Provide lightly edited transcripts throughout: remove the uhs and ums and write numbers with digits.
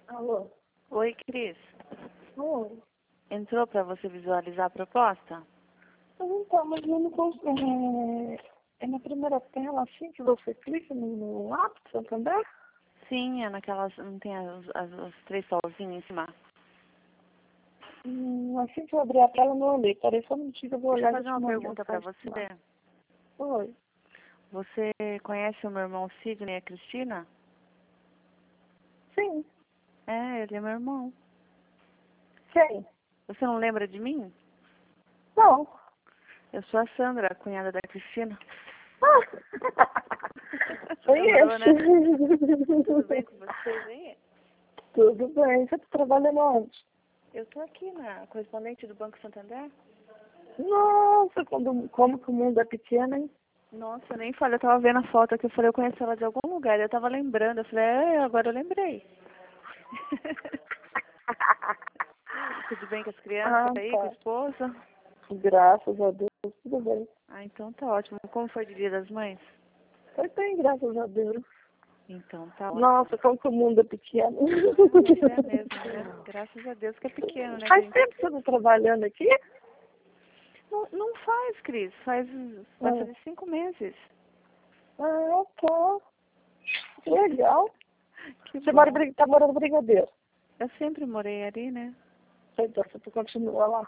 Alô? Oi, Cris. Oi. Entrou para você visualizar a proposta? Então, mas eu não consigo. É na primeira tela assim que você clica no lápis, Santander? Sim, é naquelas. Não tem as três solzinhas em cima? Assim que eu abri a tela, eu não olhei. Peraí só um minutinho que eu vou Deixa eu olhar e fazer vou te uma mandar pergunta para mensagem você. lá. Oi. Você conhece o meu irmão Sidney e a Cristina? Sim. É, ele é meu irmão. Quem? Você não lembra de mim? Não. Eu sou a Sandra, a cunhada da Cristina. Foi Lembrou, né? Tudo esse. bem com vocês aí? Tudo bem. Você tá trabalhando onde? Eu tô aqui na correspondente do Banco Santander. Nossa, como que o mundo é pequeno, hein? Nossa, eu nem falei, eu tava vendo a foto aqui, eu falei, eu conheço ela de algum lugar. Eu tava lembrando, eu falei, agora eu lembrei. Tudo bem com as crianças Ah, aí, com a tá. esposa? Graças a Deus, tudo bem. Ah, então tá ótimo. Como foi de Dia das Mães? Foi bem, graças a Deus. Então tá ótimo. Nossa, como que o mundo é pequeno. Ah, mas é mesmo, né? Graças a Deus que é pequeno, né? Que a Faz gente... tempo que você tá trabalhando aqui? Não faz, Cris. Vai Ah, fazer 5 meses. tá. Legal. Que Você bom. tá morando em Brigadeiro. Eu sempre morei ali, né? Então, você continua lá.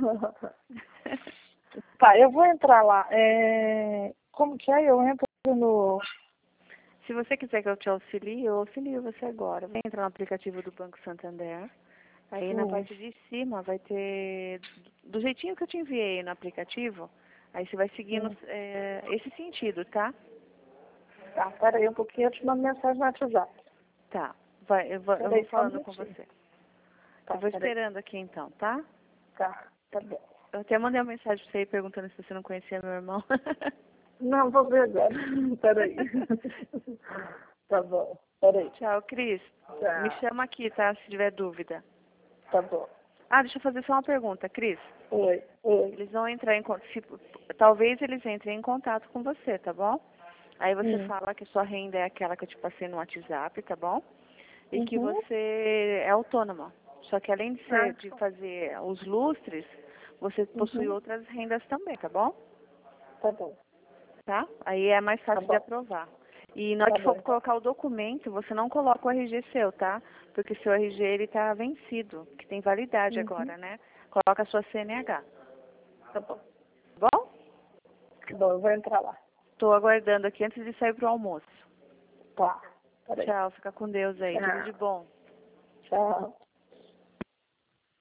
Tá, eu vou entrar lá. Como que é? Eu entro no... Se você quiser que eu te auxilie, eu auxilio você agora. Vai entrar no aplicativo do Banco Santander. Aí na parte de cima vai ter, do jeitinho que eu te enviei no aplicativo, aí você vai seguindo esse sentido, tá? Tá, peraí um pouquinho, eu te mando mensagem no WhatsApp. Tá. Eu vou Peraí só um falando com minutinho. você. Tá, Eu vou peraí. esperando aqui então, tá? Tá bom. Eu até mandei uma mensagem pra você aí perguntando se você não conhecia meu irmão. Não, vou ver agora. Peraí. Tá bom. Peraí. Tchau, Cris. Me Tá. chama aqui, tá? Se tiver dúvida. Tá bom. Ah, deixa eu fazer só uma pergunta, Cris. Oi. Eles vão entrar em contato, talvez eles entrem em contato com você, tá bom? Aí você Hum. fala que a sua renda é aquela que eu te passei no WhatsApp, tá bom? E que Uhum. você é autônoma. Só que além Ah, de fazer os lustres, você possui uhum. outras rendas também, tá bom? Tá bom. Tá? Aí é mais Tá fácil de bom. aprovar. E na hora Tá que bom, for então. colocar o documento, você não coloca o RG seu, tá? Porque seu RG ele tá vencido, que tem validade Uhum. agora, né? Coloca a sua CNH. Tá bom. Tá bom? Tá bom, eu vou entrar lá. Estou aguardando aqui antes de sair pro almoço. Tá. Peraí. Tchau, fica com Deus aí. Tudo de Tchau. bom. Tchau.